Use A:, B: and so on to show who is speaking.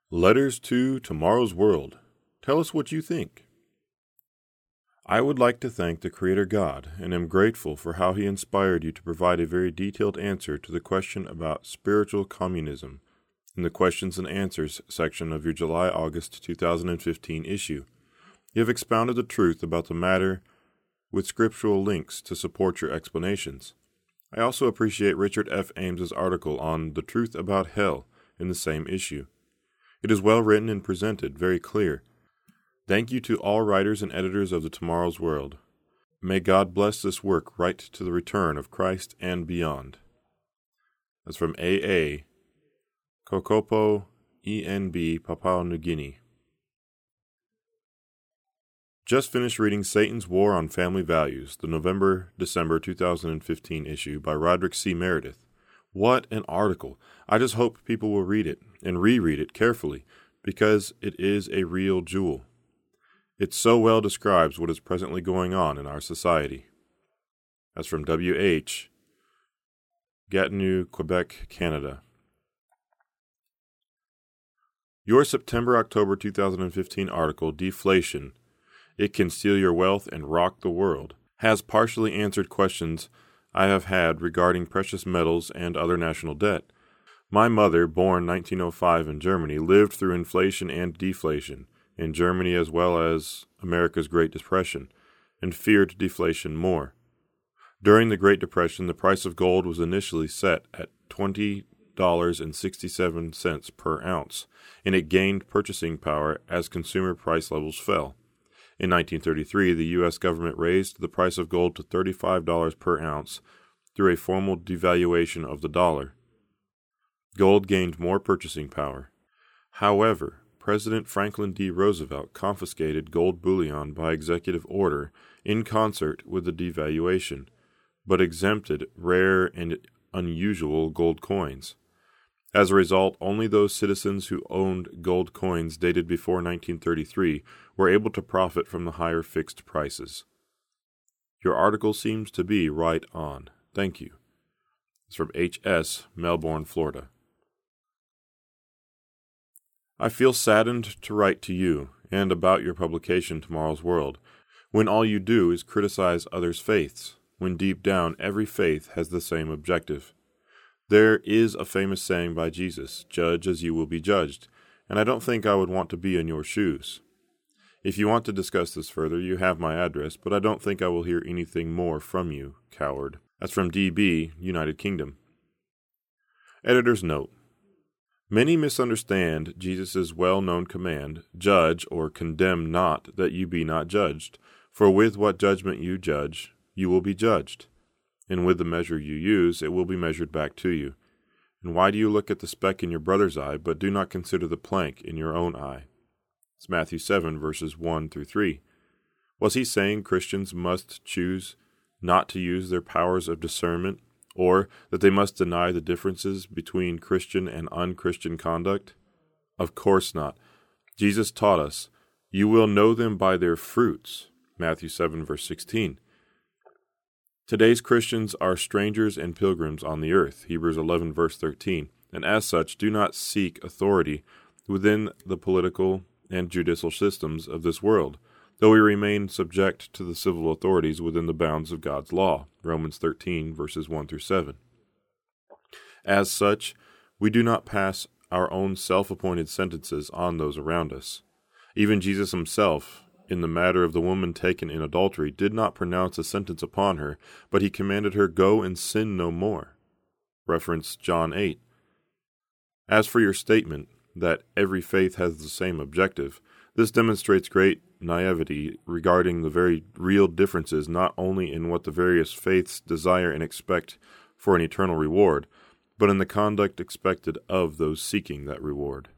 A: Letters to Tomorrow's World. Tell us what you think. I would like to thank the Creator God, and am grateful for how He inspired you to provide a very detailed answer to the question about spiritual communism in the Questions and Answers section of your July-August 2015 issue. You have expounded the truth about the matter with scriptural links to support your explanations. I also appreciate Richard F. Ames's article on The Truth About Hell in the same issue. It is well written and presented, very clear. Thank you to all writers and editors of the Tomorrow's World. May God bless this work right to the return of Christ and beyond. That's from A.A. Kokopo, E.N.B., Papua New Guinea. Just finished reading Satan's War on Family Values, the November-December 2015 issue by Roderick C. Meredith. What an article! I just hope people will read it and reread it carefully, because it is a real jewel. It so well describes what is presently going on in our society. That's from W.H., Gatineau, Quebec, Canada. Your September-October 2015 article, Deflation, It Can Steal Your Wealth and Rock the World, has partially answered questions I have had regarding precious metals and other national debt. My mother, born 1905 in Germany, lived through inflation and deflation in Germany as well as America's Great Depression, and feared deflation more. During the Great Depression, the price of gold was initially set at $20.67 per ounce, and it gained purchasing power as consumer price levels fell. In 1933, the U.S. government raised the price of gold to $35 per ounce through a formal devaluation of the dollar. Gold gained more purchasing power. However, President Franklin D. Roosevelt confiscated gold bullion by executive order in concert with the devaluation, but exempted rare and unusual gold coins. As a result, only those citizens who owned gold coins dated before 1933 were able to profit from the higher fixed prices. Your article seems to be right on. Thank you. It's from H.S., Melbourne, Florida. I feel saddened to write to you and about your publication Tomorrow's World, when all you do is criticize others' faiths, when deep down every faith has the same objective. There is a famous saying by Jesus, "Judge as you will be judged," and I don't think I would want to be in your shoes. If you want to discuss this further, you have my address, but I don't think I will hear anything more from you, coward. That's from D.B., United Kingdom. Editor's note. Many misunderstand Jesus' well-known command, "Judge or condemn not, that you be not judged. For with what judgment you judge, you will be judged. And with the measure you use, it will be measured back to you. And why do you look at the speck in your brother's eye, but do not consider the plank in your own eye?" It's Matthew 7, verses 1 through 3. Was he saying Christians must choose not to use their powers of discernment, or that they must deny the differences between Christian and unchristian conduct? Of course not. Jesus taught us, "You will know them by their fruits," Matthew 7, verse 16. Today's Christians are strangers and pilgrims on the earth, Hebrews 11, verse 13, and as such do not seek authority within the political and judicial systems of this world, though we remain subject to the civil authorities within the bounds of God's law, Romans 13, verses 1 through 7. As such, we do not pass our own self-appointed sentences on those around us. Even Jesus himself, in the matter of the woman taken in adultery, did not pronounce a sentence upon her, but he commanded her, "Go and sin no more." Reference John 8. As for your statement that every faith has the same objective, this demonstrates great naivety regarding the very real differences not only in what the various faiths desire and expect for an eternal reward, but in the conduct expected of those seeking that reward.